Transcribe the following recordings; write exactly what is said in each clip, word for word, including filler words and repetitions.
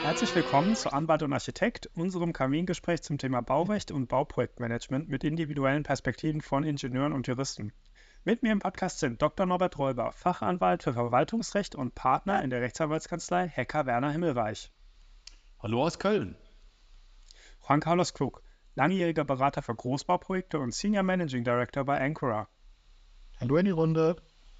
Herzlich willkommen zu Anwalt und Architekt, unserem Kamingespräch zum Thema Baurecht und Bauprojektmanagement mit individuellen Perspektiven von Ingenieuren und Juristen. Mit mir im Podcast sind Doktor Norbert Räuber, Fachanwalt für Verwaltungsrecht und Partner in der Rechtsanwaltskanzlei Hecker Werner Himmelreich. Hallo aus Köln. Juan Carlos Klug, langjähriger Berater für Großbauprojekte und Senior Managing Director bei Ancora. Hallo in die Runde.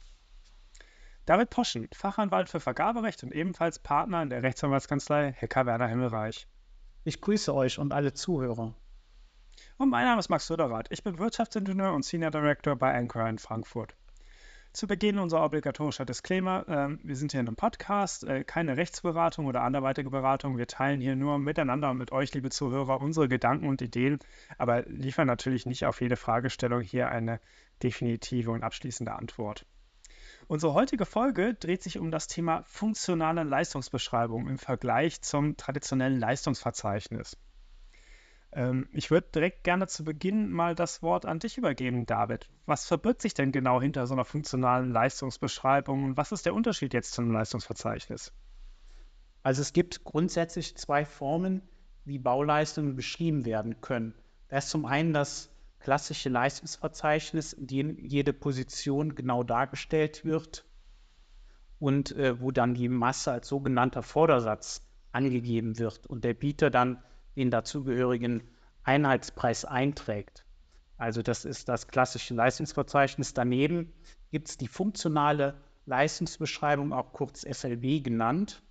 David Poschen, Fachanwalt für Vergaberecht und ebenfalls Partner in der Rechtsanwaltskanzlei Hecker Werner Himmelreich. Ich grüße euch und alle Zuhörer. Und mein Name ist Max Söderath. Ich bin Wirtschaftsingenieur und Senior Director bei Ancora in Frankfurt. Zu Beginn unser obligatorischer Disclaimer. Äh, wir sind hier in einem Podcast, äh, keine Rechtsberatung oder anderweitige Beratung. Wir teilen hier nur miteinander und mit euch, liebe Zuhörer, unsere Gedanken und Ideen, aber liefern natürlich nicht auf jede Fragestellung hier eine definitive und abschließende Antwort. Unsere heutige Folge dreht sich um das Thema funktionale Leistungsbeschreibung im Vergleich zum traditionellen Leistungsverzeichnis. Ähm, ich würde direkt gerne zu Beginn mal das Wort an dich übergeben, David. Was verbirgt sich denn genau hinter so einer funktionalen Leistungsbeschreibung und was ist der Unterschied jetzt zum Leistungsverzeichnis? Also es gibt grundsätzlich zwei Formen, wie Bauleistungen beschrieben werden können. Da ist zum einen das klassische Leistungsverzeichnis, in dem jede Position genau dargestellt wird und äh, wo dann die Masse als sogenannter Vordersatz angegeben wird und der Bieter dann den dazugehörigen Einheitspreis einträgt. Also das ist das klassische Leistungsverzeichnis. Daneben gibt es die funktionale Leistungsbeschreibung, auch kurz F L B genannt.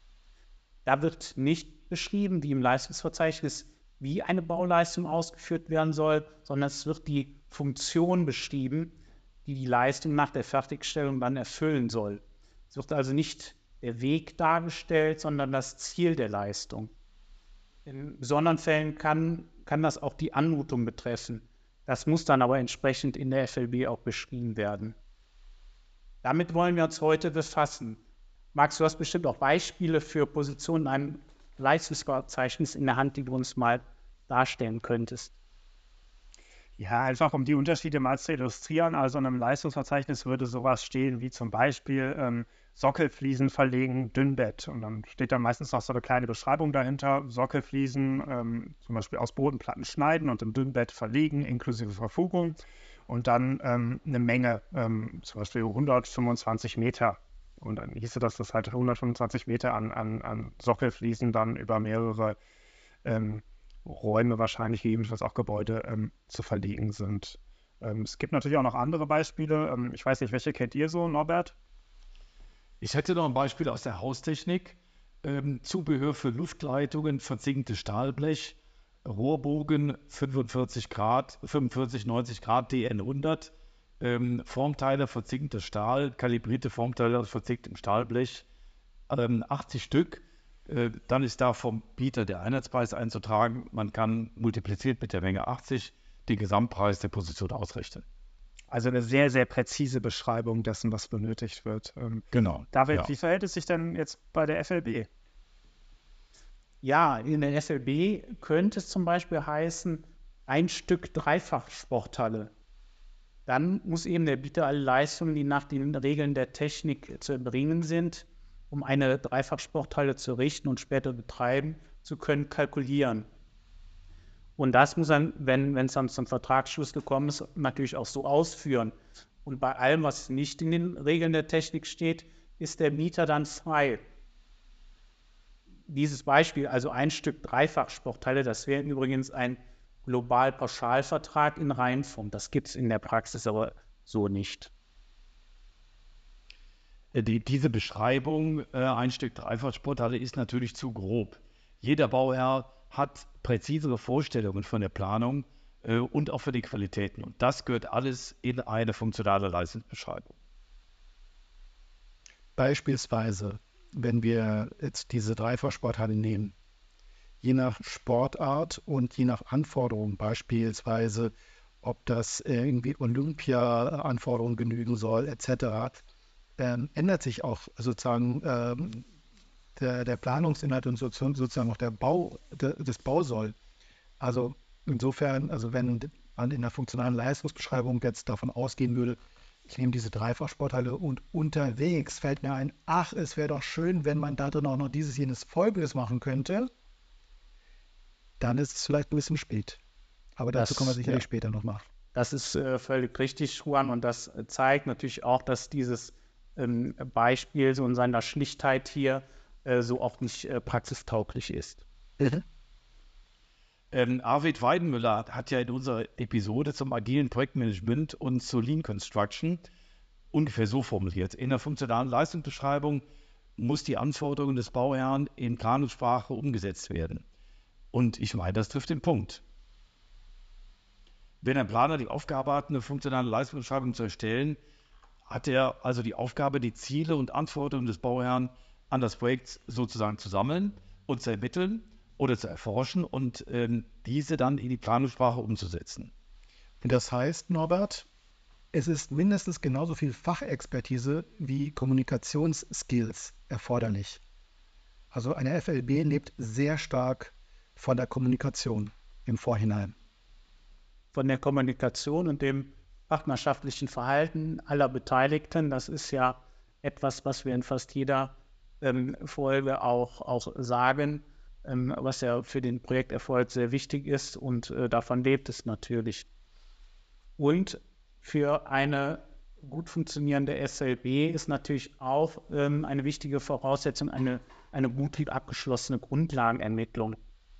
Da wird nicht beschrieben, wie im Leistungsverzeichnis, wie eine Bauleistung ausgeführt werden soll, sondern es wird die Funktion beschrieben, die die Leistung nach der Fertigstellung dann erfüllen soll. Es wird also nicht der Weg dargestellt, sondern das Ziel der Leistung. In besonderen Fällen kann, kann das auch die Anmutung betreffen. Das muss dann aber entsprechend in der F L B auch beschrieben werden. Damit wollen wir uns heute befassen. Max, du hast bestimmt auch Beispiele für Positionen in einem Leistungsverzeichnis in der Hand, die du uns mal darstellen könntest. Ja, einfach um die Unterschiede mal zu illustrieren. Also in einem Leistungsverzeichnis würde sowas stehen wie zum Beispiel ähm, Sockelfliesen verlegen, Dünnbett. Und dann steht da meistens noch so eine kleine Beschreibung dahinter. Sockelfliesen ähm, zum Beispiel aus Bodenplatten schneiden und im Dünnbett verlegen, inklusive Verfugung. Und dann ähm, eine Menge, ähm, zum Beispiel hundertfünfundzwanzig Meter. Und dann hieße das, dass halt hundertfünfundzwanzig Meter an, an, an Sockelfliesen dann über mehrere ähm, Räume, wahrscheinlich gegebenenfalls auch Gebäude, ähm, zu verlegen sind. Ähm, es gibt natürlich auch noch andere Beispiele. Ähm, ich weiß nicht, welche kennt ihr so, Norbert? Ich hätte noch ein Beispiel aus der Haustechnik. Ähm, Zubehör für Luftleitungen, verzinktes Stahlblech, Rohrbogen fünfundvierzig Grad, fünfundvierzig, neunzig Grad D N hundert, ähm, Formteile verzinktes Stahl, kalibrierte Formteile aus verzinktem Stahlblech, ähm, achtzig Stück. Äh, dann ist da vom Bieter der Einheitspreis einzutragen. Man kann multipliziert mit der Menge achtzig den Gesamtpreis der Position ausrechnen. Also eine sehr, sehr präzise Beschreibung dessen, was benötigt wird. Ähm, Genau. David, Ja. wie verhält es sich denn jetzt bei der F L B? Ja, in der F L B könnte es zum Beispiel heißen, ein Stück Dreifachsporthalle. Dann muss eben der Bieter alle Leistungen, die nach den Regeln der Technik zu erbringen sind, um eine Dreifachsporthalle zu richten und später betreiben zu können, kalkulieren. Und das muss dann, wenn es dann zum Vertragsschluss gekommen ist, natürlich auch so ausführen. Und bei allem, was nicht in den Regeln der Technik steht, ist der Mieter dann frei. Dieses Beispiel, also ein Stück Dreifachsporthalle, das wäre übrigens ein Global-Pauschalvertrag in Reihenform. Das gibt es in der Praxis aber so nicht. Die, diese Beschreibung, äh, ein Stück Dreifachsporthalle, ist natürlich zu grob. Jeder Bauherr hat präzisere Vorstellungen von der Planung äh, und auch für die Qualitäten. Und das gehört alles in eine funktionale Leistungsbeschreibung. Beispielsweise, wenn wir jetzt diese Dreifachsporthalle nehmen, je nach Sportart und je nach Anforderungen, beispielsweise, ob das irgendwie Olympia-Anforderungen genügen soll, et cetera, ähm, ändert sich auch sozusagen ähm, der, der Planungsinhalt und sozusagen, sozusagen auch der Bau, der, das Bausoll. Also insofern, also wenn man in der funktionalen Leistungsbeschreibung jetzt davon ausgehen würde, ich nehme diese Dreifachsporthalle und unterwegs fällt mir ein, ach, es wäre doch schön, wenn man da drin auch noch dieses, jenes Folgendes machen könnte, dann ist es vielleicht ein bisschen spät. Aber dazu Das, kommen wir sicherlich ja. später nochmal. Das ist äh, völlig richtig, Juan, und das äh, zeigt natürlich auch, dass dieses ähm, Beispiel so in seiner Schlichtheit hier äh, so auch nicht äh, praxistauglich ist. Mhm. Ähm, Arvid Weidenmüller hat ja in unserer Episode zum agilen Projektmanagement und zur Lean Construction ungefähr so formuliert. In der funktionalen Leistungsbeschreibung muss die Anforderungen des Bauherrn in Planungssprache umgesetzt werden. Und ich meine, das trifft den Punkt. Wenn ein Planer die Aufgabe hat, eine funktionale Leistungsbeschreibung zu erstellen, hat er also die Aufgabe, die Ziele und Anforderungen des Bauherrn an das Projekt sozusagen zu sammeln und zu ermitteln oder zu erforschen und ähm, diese dann in die Planungssprache umzusetzen. Und das heißt, Norbert, es ist mindestens genauso viel Fachexpertise wie Kommunikationsskills erforderlich. Also eine F L B lebt sehr stark von der Kommunikation im Vorhinein. Von der Kommunikation und dem partnerschaftlichen Verhalten aller Beteiligten, das ist ja etwas, was wir in fast jeder ähm, Folge auch, auch sagen, ähm, was ja für den Projekterfolg sehr wichtig ist, und äh, davon lebt es natürlich. Und für eine gut funktionierende S L B ist natürlich auch ähm, eine wichtige Voraussetzung eine, eine gut abgeschlossene Grundlagenermittlung.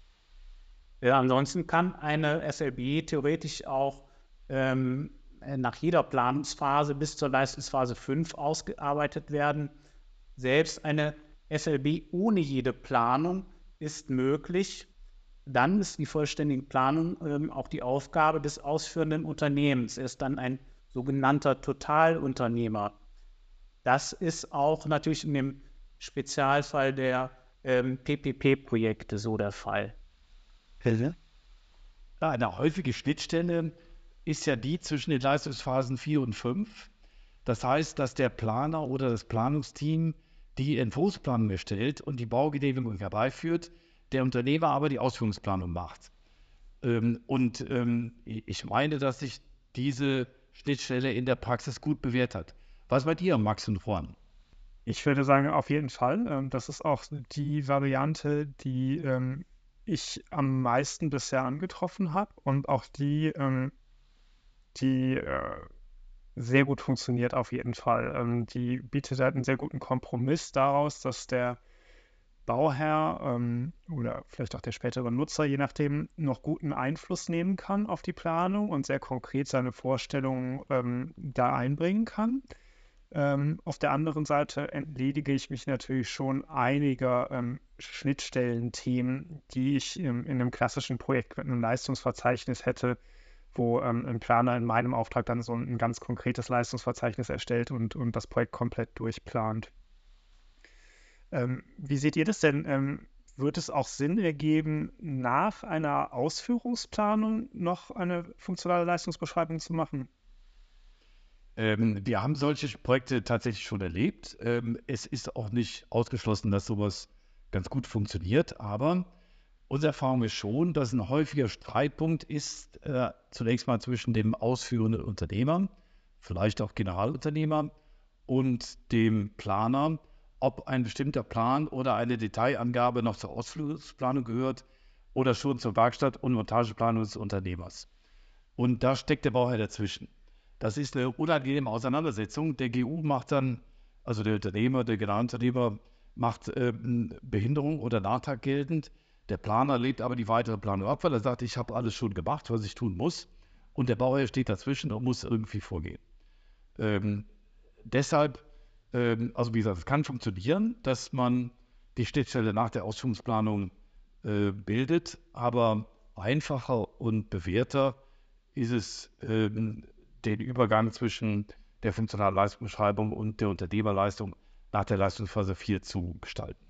Ja, ansonsten kann eine S L B theoretisch auch ähm, nach jeder Planungsphase bis zur Leistungsphase fünf ausgearbeitet werden. Selbst eine S L B ohne jede Planung ist möglich. Dann ist die vollständige Planung ähm, auch die Aufgabe des ausführenden Unternehmens. Er ist dann ein sogenannter Totalunternehmer. Das ist auch natürlich in dem Spezialfall der ähm, P P P-Projekte so der Fall. Ja, eine häufige Schnittstelle ist ja die zwischen den Leistungsphasen vier und fünf. Das heißt, dass der Planer oder das Planungsteam die Entwurfsplanung erstellt und die Baugenehmigung herbeiführt, der Unternehmer aber die Ausführungsplanung macht. Ähm, und ähm, ich meine, dass sich diese Schnittstelle in der Praxis gut bewährt hat. Was meint ihr, Max und Juan? Ich würde sagen, auf jeden Fall. Ähm, das ist auch die Variante, die ähm, ich am meisten bisher angetroffen habe und auch die, ähm, die äh, sehr gut funktioniert auf jeden Fall. Ähm, die bietet halt einen sehr guten Kompromiss daraus, dass der Bauherr ähm, oder vielleicht auch der spätere Nutzer, je nachdem, noch guten Einfluss nehmen kann auf die Planung und sehr konkret seine Vorstellungen ähm, da einbringen kann. Ähm, auf der anderen Seite entledige ich mich natürlich schon einiger ähm, Schnittstellenthemen, die ich ähm, in einem klassischen Projekt mit einem Leistungsverzeichnis hätte, wo ähm, ein Planer in meinem Auftrag dann so ein, ein ganz konkretes Leistungsverzeichnis erstellt und, und das Projekt komplett durchplant. Ähm, wie seht ihr das denn? Ähm, wird es auch Sinn ergeben, nach einer Ausführungsplanung noch eine funktionale Leistungsbeschreibung zu machen? Ähm, wir haben solche Projekte tatsächlich schon erlebt. Ähm, es ist auch nicht ausgeschlossen, dass sowas ganz gut funktioniert, aber unsere Erfahrung ist schon, dass ein häufiger Streitpunkt ist, äh, zunächst mal zwischen dem ausführenden Unternehmer, vielleicht auch Generalunternehmer, und dem Planer, ob ein bestimmter Plan oder eine Detailangabe noch zur Ausführungsplanung gehört oder schon zur Werkstatt- und Montageplanung des Unternehmers. Und da steckt der Bauherr dazwischen. Das ist eine unangenehme Auseinandersetzung. Der G U macht dann, also der Unternehmer, der Generalunternehmer macht äh, Behinderung oder Nachteil geltend. Der Planer lehnt aber die weitere Planung ab, weil er sagt, ich habe alles schon gemacht, was ich tun muss. Und der Bauherr steht dazwischen und muss irgendwie vorgehen. Ähm, deshalb, ähm, also wie gesagt, es kann funktionieren, dass man die Schnittstelle nach der Ausführungsplanung äh, bildet, aber einfacher und bewährter ist es, ähm, den Übergang zwischen der funktionalen Leistungsbeschreibung und der Unternehmerleistung nach der Leistungsphase vier zu gestalten.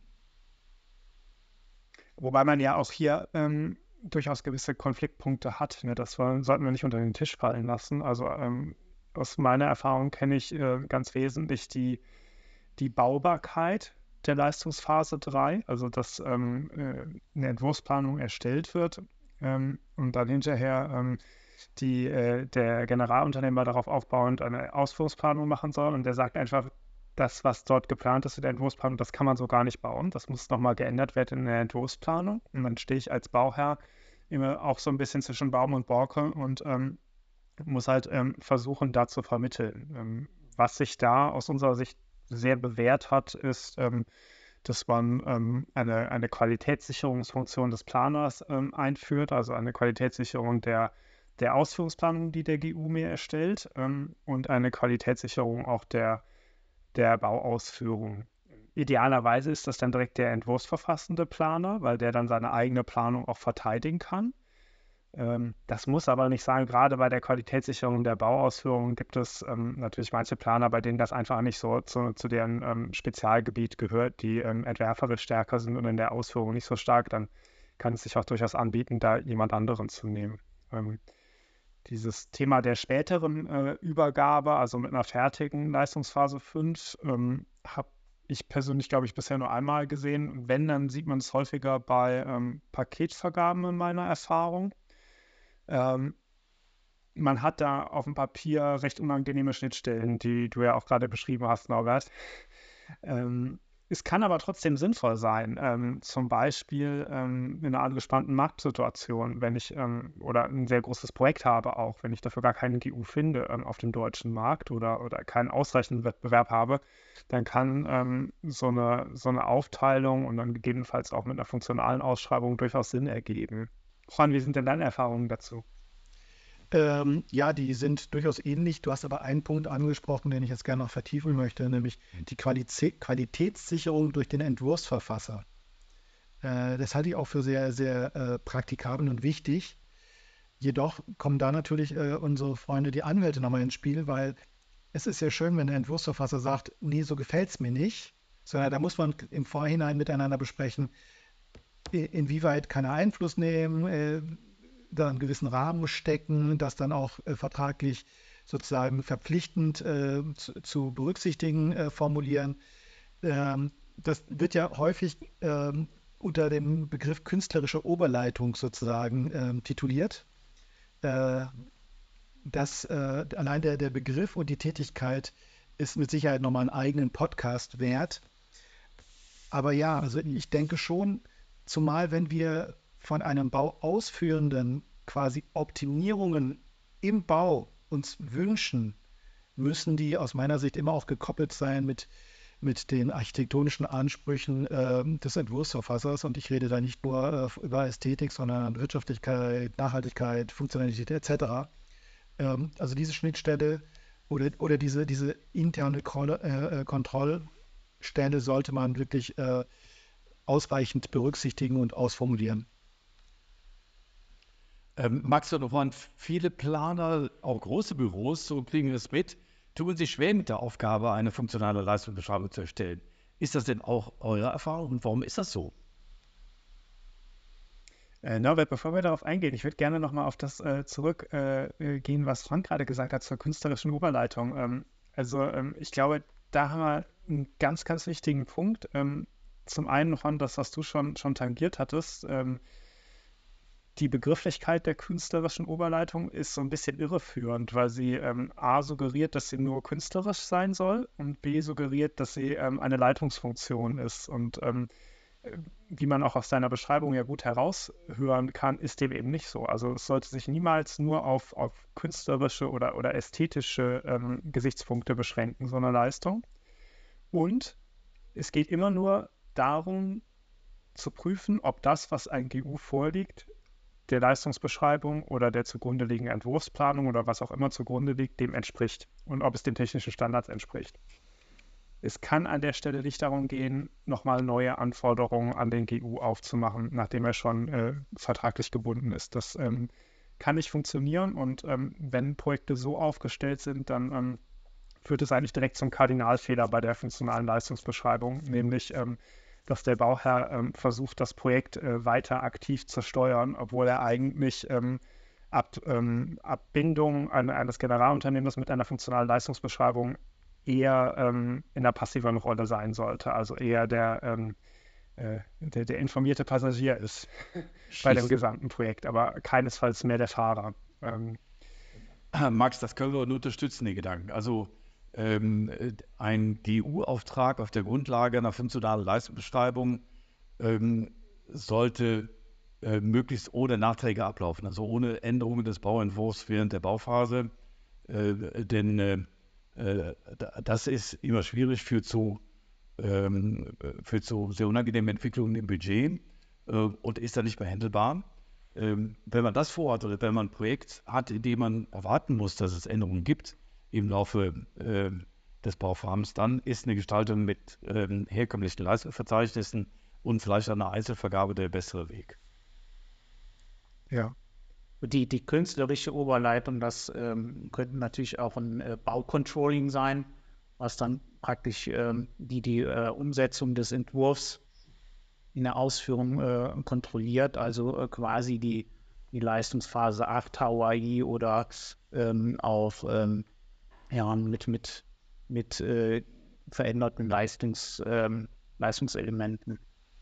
Wobei man ja auch hier ähm, durchaus gewisse Konfliktpunkte hat. Ne? Das war, sollten wir nicht unter den Tisch fallen lassen. Also ähm, aus meiner Erfahrung kenne ich äh, ganz wesentlich die, die Baubarkeit der Leistungsphase drei, also dass ähm, äh, eine Entwurfsplanung erstellt wird ähm, und dann hinterher ähm, die äh, der Generalunternehmer darauf aufbauend eine Ausführungsplanung machen soll. Und der sagt einfach, das, was dort geplant ist in der Entwurfsplanung, das kann man so gar nicht bauen. Das muss nochmal geändert werden in der Entwurfsplanung. Und dann stehe ich als Bauherr immer auch so ein bisschen zwischen Baum und Borke und ähm, muss halt ähm, versuchen, da zu vermitteln. Ähm, was sich da aus unserer Sicht sehr bewährt hat, ist, ähm, dass man ähm, eine, eine Qualitätssicherungsfunktion des Planers ähm, einführt, also eine Qualitätssicherung der, der Ausführungsplanung, die der G U mir erstellt, ähm, und eine Qualitätssicherung auch der, der Bauausführung. Idealerweise ist das dann direkt der entwurfsverfassende Planer, weil der dann seine eigene Planung auch verteidigen kann. Ähm, das muss aber nicht sein. Gerade bei der Qualitätssicherung der Bauausführung gibt es ähm, natürlich manche Planer, bei denen das einfach nicht so zu, zu deren ähm, Spezialgebiet gehört, die ähm, entwerferisch stärker sind und in der Ausführung nicht so stark. Dann kann es sich auch durchaus anbieten, da jemand anderen zu nehmen. Ähm, dieses Thema der späteren äh, Übergabe, also mit einer fertigen Leistungsphase fünf, ähm, habe ich persönlich, glaube ich, bisher nur einmal gesehen. Wenn, dann sieht man es häufiger bei ähm, Paketvergaben in meiner Erfahrung. Ähm, man hat da auf dem Papier recht unangenehme Schnittstellen, die du ja auch gerade beschrieben hast, Norbert. Ähm, es kann aber trotzdem sinnvoll sein, ähm, zum Beispiel ähm, in einer angespannten Marktsituation, wenn ich ähm, oder ein sehr großes Projekt habe, auch wenn ich dafür gar keinen G U finde ähm, auf dem deutschen Markt oder, oder keinen ausreichenden Wettbewerb habe, dann kann ähm, so eine, so eine Aufteilung und dann gegebenenfalls auch mit einer funktionalen Ausschreibung durchaus Sinn ergeben. Juan, wie sind denn deine Erfahrungen dazu? Ähm, ja, die sind durchaus ähnlich. Du hast aber einen Punkt angesprochen, den ich jetzt gerne noch vertiefen möchte, nämlich die Qualitä Qualitätssicherung durch den Entwurfsverfasser. Äh, das halte ich auch für sehr, sehr äh, praktikabel und wichtig. Jedoch kommen da natürlich äh, unsere Freunde, die Anwälte, nochmal ins Spiel, weil es ist ja schön, wenn der Entwurfsverfasser sagt, nee, so gefällt es mir nicht, sondern da muss man im Vorhinein miteinander besprechen, inwieweit kann er Einfluss nehmen, äh, da einen gewissen Rahmen stecken, das dann auch äh, vertraglich sozusagen verpflichtend äh, zu, zu berücksichtigen, äh, formulieren. Ähm, das wird ja häufig ähm, unter dem Begriff künstlerische Oberleitung sozusagen ähm, tituliert. Äh, das, äh, allein der, der Begriff und die Tätigkeit ist mit Sicherheit nochmal einen eigenen Podcast wert. Aber ja, also ich denke schon, zumal wenn wir von einem Bauausführenden quasi Optimierungen im Bau uns wünschen, müssen die aus meiner Sicht immer auch gekoppelt sein mit, mit den architektonischen Ansprüchen äh, des Entwurfsverfassers. Und ich rede da nicht nur äh, über Ästhetik, sondern Wirtschaftlichkeit, Nachhaltigkeit, Funktionalität et cetera. Ähm, also diese Schnittstelle oder, oder diese, diese interne Krolle, äh, Kontrollstelle sollte man wirklich äh, ausreichend berücksichtigen und ausformulieren. Ähm, Max und Juan, viele Planer, auch große Büros, so kriegen wir es mit, tun sich schwer mit der Aufgabe, eine funktionale Leistungsbeschreibung zu erstellen. Ist das denn auch eure Erfahrung und warum ist das so? Äh, Norbert, bevor wir darauf eingehen, ich würde gerne nochmal auf das äh, zurückgehen, äh, gehen, was Frank gerade gesagt hat zur künstlerischen Oberleitung. Ähm, also ähm, ich glaube, da haben wir einen ganz, ganz wichtigen Punkt. Ähm, zum einen, Juan, das, was du schon, schon tangiert hattest, ähm, die Begrifflichkeit der künstlerischen Oberleitung ist so ein bisschen irreführend, weil sie ähm, A suggeriert, dass sie nur künstlerisch sein soll und B suggeriert, dass sie ähm, eine Leitungsfunktion ist. Und ähm, äh, wie man auch aus seiner Beschreibung ja gut heraushören kann, ist dem eben nicht so. Also es sollte sich niemals nur auf, auf künstlerische oder, oder ästhetische ähm, Gesichtspunkte beschränken, so eine Leistung. Und es geht immer nur darum, zu prüfen, ob das, was ein G U vorliegt, der Leistungsbeschreibung oder der zugrunde liegenden Entwurfsplanung oder was auch immer zugrunde liegt, dem entspricht und ob es den technischen Standards entspricht. Es kann an der Stelle nicht darum gehen, nochmal neue Anforderungen an den G U aufzumachen, nachdem er schon äh, vertraglich gebunden ist. Das ähm, kann nicht funktionieren und ähm, wenn Projekte so aufgestellt sind, dann ähm, führt es eigentlich direkt zum Kardinalfehler bei der funktionalen Leistungsbeschreibung, nämlich ähm, dass der Bauherr ähm, versucht, das Projekt äh, weiter aktiv zu steuern, obwohl er eigentlich ähm, ab ähm, Abbindung an, eines Generalunternehmens mit einer funktionalen Leistungsbeschreibung eher ähm, in einer passiveren Rolle sein sollte, also eher der, ähm, äh, der, der informierte Passagier ist bei dem gesamten Projekt, aber keinesfalls mehr der Fahrer. Ähm, Max, das können wir nur unterstützen, den Gedanken. Also ähm, ein G U-Auftrag auf der Grundlage einer funktionalen Leistungsbeschreibung ähm, sollte äh, möglichst ohne Nachträge ablaufen, also ohne Änderungen des Bauentwurfs während der Bauphase. Äh, denn äh, äh, das ist immer schwierig, führt zu, ähm, führt zu sehr unangenehmen Entwicklungen im Budget äh, und ist dann nicht mehr handelbar. Ähm, wenn man das vorhat oder wenn man ein Projekt hat, in dem man erwarten muss, dass es Änderungen gibt im Laufe äh, des Bauvorhabens, dann ist eine Gestaltung mit ähm, herkömmlichen Leistungsverzeichnissen und vielleicht eine Einzelvergabe der bessere Weg. Ja. Die, die künstlerische Oberleitung, das ähm, könnte natürlich auch ein äh, Baucontrolling sein, was dann praktisch ähm, die, die äh, Umsetzung des Entwurfs in der Ausführung äh, kontrolliert, also äh, quasi die, die Leistungsphase acht H U A I oder ähm, auch ähm, ja, mit, mit, mit äh, veränderten Leistungs, ähm, Leistungselementen.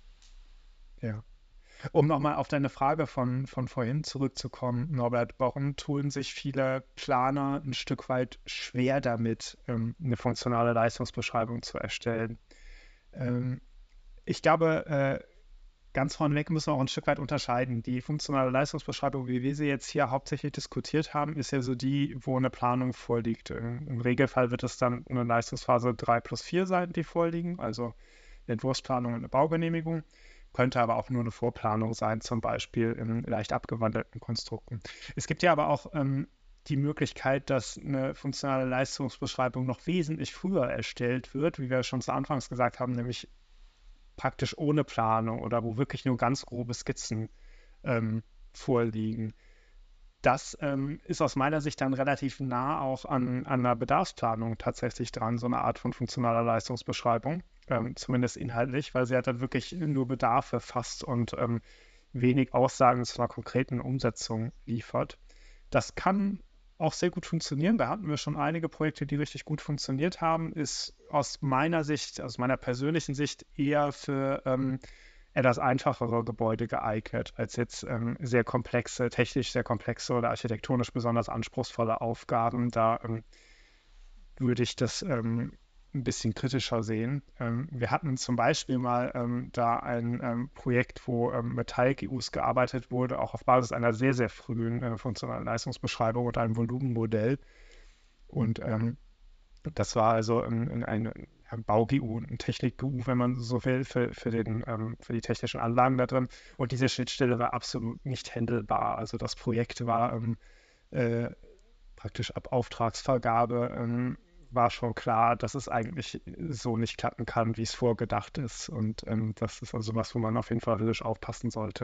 Ja. Um nochmal auf deine Frage von, von vorhin zurückzukommen, Norbert, warum tun sich viele Planer ein Stück weit schwer damit, ähm, eine funktionale Leistungsbeschreibung zu erstellen? Ähm, ich glaube, äh, ganz vorneweg müssen wir auch ein Stück weit unterscheiden. Die funktionale Leistungsbeschreibung, wie wir sie jetzt hier hauptsächlich diskutiert haben, ist ja so die, wo eine Planung vorliegt. Im im Regelfall wird es dann eine Leistungsphase drei plus vier sein, die vorliegen, also eine Entwurfsplanung und eine Baugenehmigung. Könnte aber auch nur eine Vorplanung sein, zum Beispiel in leicht abgewandelten Konstrukten. Es gibt ja aber auch ähm, die Möglichkeit, dass eine funktionale Leistungsbeschreibung noch wesentlich früher erstellt wird, wie wir schon zu Anfangs gesagt haben, nämlich praktisch ohne Planung oder wo wirklich nur ganz grobe Skizzen ähm, vorliegen. Das ähm, ist aus meiner Sicht dann relativ nah auch an, an einer Bedarfsplanung tatsächlich dran, so eine Art von funktionaler Leistungsbeschreibung, ähm, zumindest inhaltlich, weil sie halt dann wirklich nur Bedarfe fasst und ähm, wenig Aussagen zu einer konkreten Umsetzung liefert. Das kann auch sehr gut funktionieren. Da hatten wir schon einige Projekte, die richtig gut funktioniert haben. Ist aus meiner Sicht, aus meiner persönlichen Sicht eher für ähm, etwas einfachere Gebäude geeignet, als jetzt ähm, sehr komplexe, technisch sehr komplexe oder architektonisch besonders anspruchsvolle Aufgaben. Da ähm, würde ich das ähm, ein bisschen kritischer sehen. Ähm, wir hatten zum Beispiel mal ähm, da ein ähm, Projekt, wo ähm, mit Teil-G Us gearbeitet wurde, auch auf Basis einer sehr, sehr frühen äh, funktionalen Leistungsbeschreibung und einem Volumenmodell. Und ähm, das war also ein, ein, ein Bau-G U, ein Technik-G U, wenn man so will, für, für, den, ähm, für die technischen Anlagen da drin. Und diese Schnittstelle war absolut nicht handelbar. Also das Projekt war ähm, äh, praktisch ab Auftragsvergabe ähm, war schon klar, dass es eigentlich so nicht klappen kann, wie es vorgedacht ist. Und ähm, das ist also was, wo man auf jeden Fall höllisch aufpassen sollte.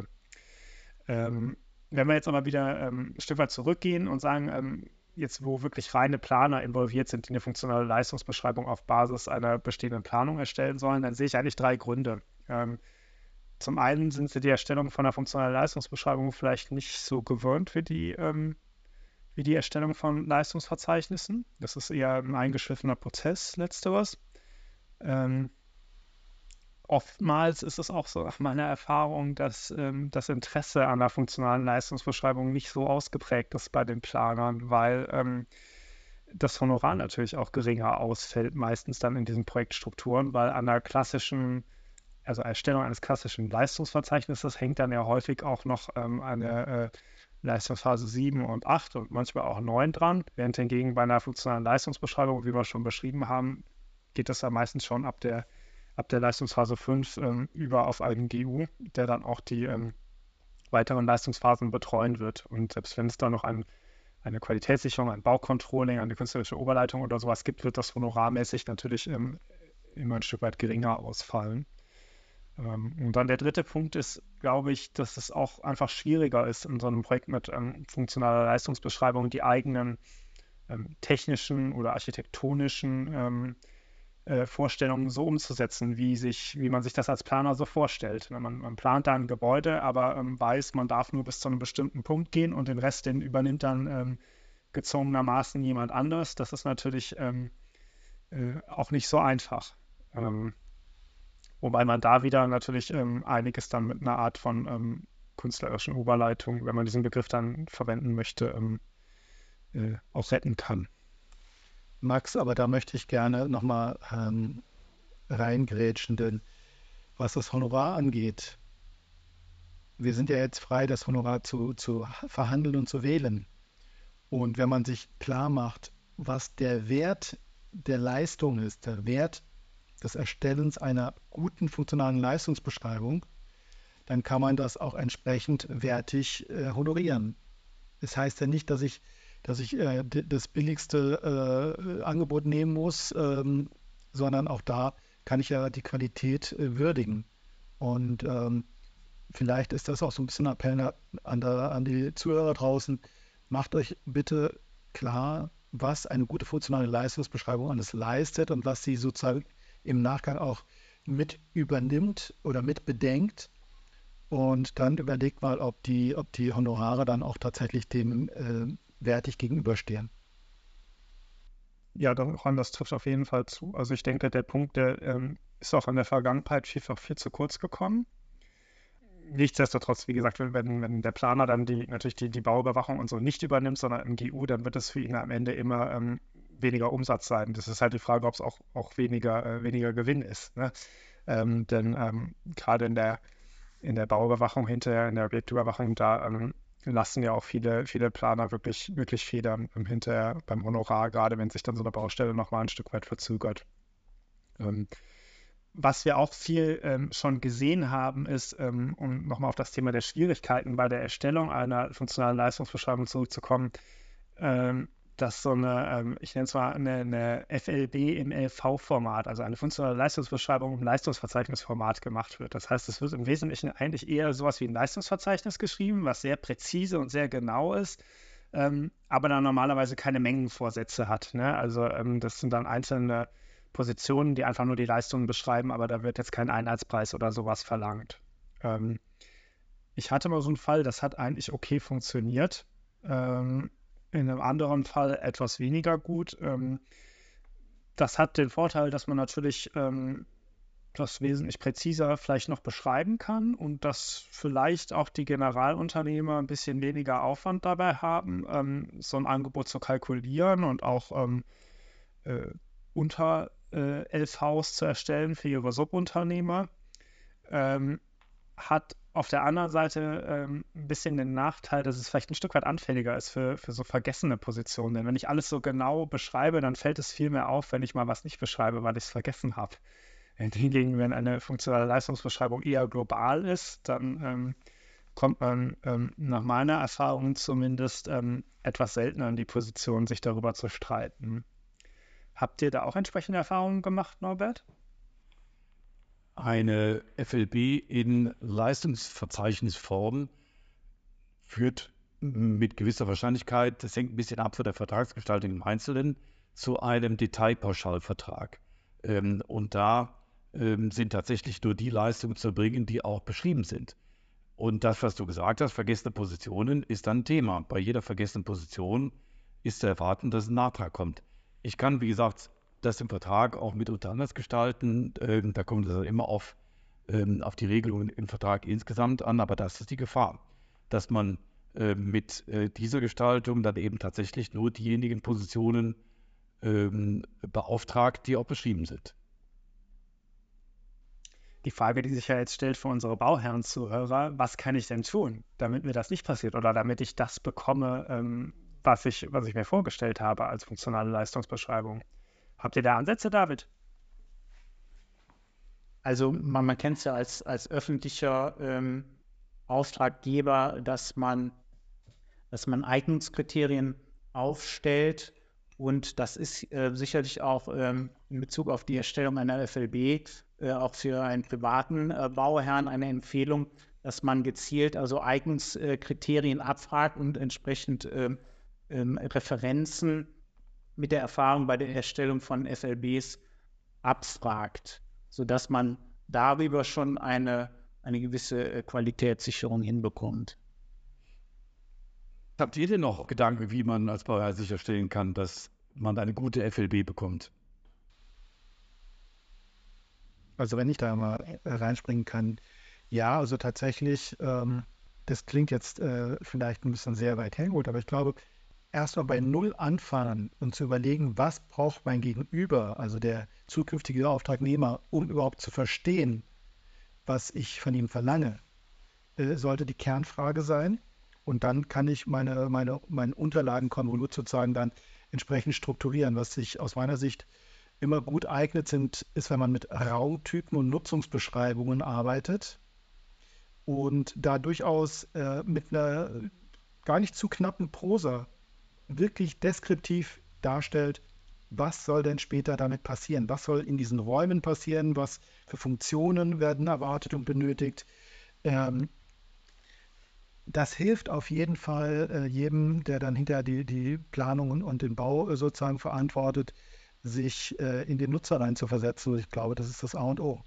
Ähm, wenn wir jetzt aber wieder ähm, ein Stück weit zurückgehen und sagen, ähm, jetzt wo wirklich reine Planer involviert sind, die eine funktionale Leistungsbeschreibung auf Basis einer bestehenden Planung erstellen sollen, dann sehe ich eigentlich drei Gründe. Ähm, zum einen sind sie die Erstellung von einer funktionalen Leistungsbeschreibung vielleicht nicht so gewöhnt wie die, ähm, wie die Erstellung von Leistungsverzeichnissen. Das ist eher ein eingeschliffener Prozess, letzteres. Ähm, Oftmals ist es auch so nach meiner Erfahrung, dass ähm, das Interesse an der funktionalen Leistungsbeschreibung nicht so ausgeprägt ist bei den Planern, weil ähm, das Honorar natürlich auch geringer ausfällt, meistens dann in diesen Projektstrukturen, weil an der klassischen, also Erstellung eines klassischen Leistungsverzeichnisses hängt dann ja häufig auch noch ähm, eine äh, Leistungsphase sieben und acht und manchmal auch neun dran, während hingegen bei einer funktionalen Leistungsbeschreibung, wie wir schon beschrieben haben, geht das ja meistens schon ab der ab der Leistungsphase fünf ähm, über auf einen G U, der dann auch die ähm, weiteren Leistungsphasen betreuen wird. Und selbst wenn es da noch ein, eine Qualitätssicherung, ein Baucontrolling, eine künstlerische Oberleitung oder sowas gibt, wird das honorarmäßig natürlich ähm, immer ein Stück weit geringer ausfallen. Ähm, und dann der dritte Punkt ist, glaube ich, dass es auch einfach schwieriger ist, in so einem Projekt mit ähm, funktionaler Leistungsbeschreibung die eigenen ähm, technischen oder architektonischen ähm, äh, Vorstellungen so umzusetzen, wie, sich, wie man sich das als Planer so vorstellt. Man, man plant da ein Gebäude, aber ähm, weiß, man darf nur bis zu einem bestimmten Punkt gehen und den Rest, den übernimmt dann ähm, gezwungenermaßen jemand anders. Das ist natürlich ähm, äh, auch nicht so einfach. Ähm, wobei man da wieder natürlich ähm, einiges dann mit einer Art von ähm, künstlerischen Oberleitung, wenn man diesen Begriff dann verwenden möchte, ähm, äh, auch retten kann. Max, aber da möchte ich gerne nochmal ähm, reingrätschen, denn was das Honorar angeht, wir sind ja jetzt frei, das Honorar zu, zu verhandeln und zu wählen. Und wenn man sich klar macht, was der Wert der Leistung ist, der Wert des Erstellens einer guten funktionalen Leistungsbeschreibung, dann kann man das auch entsprechend wertig äh, honorieren. Das heißt ja nicht, dass ich, dass ich äh, d- das billigste äh, Angebot nehmen muss, ähm, sondern auch da kann ich ja die Qualität äh, würdigen. Und ähm, vielleicht ist das auch so ein bisschen Appell an, der, an die Zuhörer draußen. Macht euch bitte klar, was eine gute funktionale Leistungsbeschreibung alles leistet und was sie sozusagen im Nachgang auch mit übernimmt oder mit bedenkt. Und dann überlegt mal, ob die, ob die Honorare dann auch tatsächlich dem äh, wertig gegenüberstehen. Ja, Ron, das trifft auf jeden Fall zu. Also ich denke, der Punkt, der ähm, ist auch in der Vergangenheit vielfach viel zu kurz gekommen. Nichtsdestotrotz, wie gesagt, wenn, wenn wenn der Planer dann die natürlich die, die Bauüberwachung und so nicht übernimmt, sondern im G U, dann wird es für ihn am Ende immer ähm, weniger Umsatz sein. Das ist halt die Frage, ob es auch, auch weniger, äh, weniger Gewinn ist. Ne? Ähm, denn ähm, gerade in der, in der Bauüberwachung hinterher, in der Objektüberwachung, da ähm, lassen ja auch viele, viele Planer wirklich, wirklich Federn ähm, hinterher beim Honorar, gerade wenn sich dann so eine Baustelle nochmal ein Stück weit verzögert. Ähm, Was wir auch viel ähm, schon gesehen haben, ist, ähm, um nochmal auf das Thema der Schwierigkeiten bei der Erstellung einer funktionalen Leistungsbeschreibung zurückzukommen, ähm, dass so eine, ähm, ich nenne es mal eine, eine F L B im L V-Format, also eine funktionale Leistungsbeschreibung im Leistungsverzeichnisformat gemacht wird. Das heißt, es wird im Wesentlichen eigentlich eher sowas wie ein Leistungsverzeichnis geschrieben, was sehr präzise und sehr genau ist, ähm, aber dann normalerweise keine Mengenvorsätze hat. Ne? Also ähm, das sind dann einzelne Positionen, die einfach nur die Leistungen beschreiben, aber da wird jetzt kein Einheitspreis oder sowas verlangt. Ähm, ich hatte mal so einen Fall, das hat eigentlich okay funktioniert. Ähm, in einem anderen Fall etwas weniger gut. Ähm, das hat den Vorteil, dass man natürlich ähm, das wesentlich präziser vielleicht noch beschreiben kann und dass vielleicht auch die Generalunternehmer ein bisschen weniger Aufwand dabei haben, ähm, so ein Angebot zu kalkulieren und auch ähm, äh, unter äh, L Vs zu erstellen für ihre Subunternehmer. Ähm, hat auf der anderen Seite ähm, ein bisschen den Nachteil, dass es vielleicht ein Stück weit anfälliger ist für, für so vergessene Positionen. Denn wenn ich alles so genau beschreibe, dann fällt es viel mehr auf, wenn ich mal was nicht beschreibe, weil ich es vergessen habe. Hingegen, wenn eine funktionale Leistungsbeschreibung eher global ist, dann ähm, kommt man ähm, nach meiner Erfahrung zumindest ähm, etwas seltener in die Position, sich darüber zu streiten. Habt ihr da auch entsprechende Erfahrungen gemacht, Norbert? Eine F L B in Leistungsverzeichnisform führt mit gewisser Wahrscheinlichkeit, das hängt ein bisschen ab von der Vertragsgestaltung im Einzelnen, zu einem Detailpauschalvertrag. Ähm, und da ähm, sind tatsächlich nur die Leistungen zu erbringen, die auch beschrieben sind. Und das, was du gesagt hast, vergessene Positionen, ist dann ein Thema. Bei jeder vergessenen Position ist zu erwarten, dass ein Nachtrag kommt. Ich kann, wie gesagt, das im Vertrag auch mitunter anders gestalten. Ähm, da kommt es dann immer auf, ähm, auf die Regelungen im Vertrag insgesamt an, aber das ist die Gefahr, dass man äh, mit äh, dieser Gestaltung dann eben tatsächlich nur diejenigen Positionen ähm, beauftragt, die auch beschrieben sind. Die Frage, die sich ja jetzt stellt für unsere Bauherren-Zuhörer, was kann ich denn tun, damit mir das nicht passiert oder damit ich das bekomme, ähm, was ich, was ich mir vorgestellt habe als funktionale Leistungsbeschreibung? Habt ihr da Ansätze, David? Also man, man kennt es ja als, als öffentlicher ähm, Auftraggeber, dass man, dass man Eignungskriterien aufstellt und das ist äh, sicherlich auch ähm, in Bezug auf die Erstellung einer F L B äh, auch für einen privaten äh, Bauherrn eine Empfehlung, dass man gezielt also Eignungskriterien abfragt und entsprechend ähm, ähm, Referenzen mit der Erfahrung bei der Erstellung von F L Bs abfragt, sodass man darüber schon eine, eine gewisse äh, Qualitätssicherung hinbekommt. Habt ihr denn noch Gedanken, wie man als Bauherr sicherstellen kann, dass man eine gute F L B bekommt? Also wenn ich da mal äh, reinspringen kann, ja, also tatsächlich, ähm, das klingt jetzt äh, vielleicht ein bisschen sehr weit hergeholt, aber ich glaube, erstmal bei Null anfangen und zu überlegen, was braucht mein Gegenüber, also der zukünftige Auftragnehmer, um überhaupt zu verstehen, was ich von ihm verlange, äh, sollte die Kernfrage sein. Und dann kann ich meine, meine, mein Unterlagenkonvolut sozusagen dann entsprechend strukturieren. Was sich aus meiner Sicht immer gut eignet, sind, ist, wenn man mit Raumtypen und Nutzungsbeschreibungen arbeitet und da durchaus äh, mit einer gar nicht zu knappen Prosa wirklich deskriptiv darstellt, was soll denn später damit passieren? Was soll in diesen Räumen passieren? Was für Funktionen werden erwartet und benötigt? Ähm, das hilft auf jeden Fall äh, jedem, der dann hinterher die, die Planung und, und den Bau äh, sozusagen verantwortet, sich äh, in den Nutzer reinzuversetzen. Und ich glaube, das ist das A und O.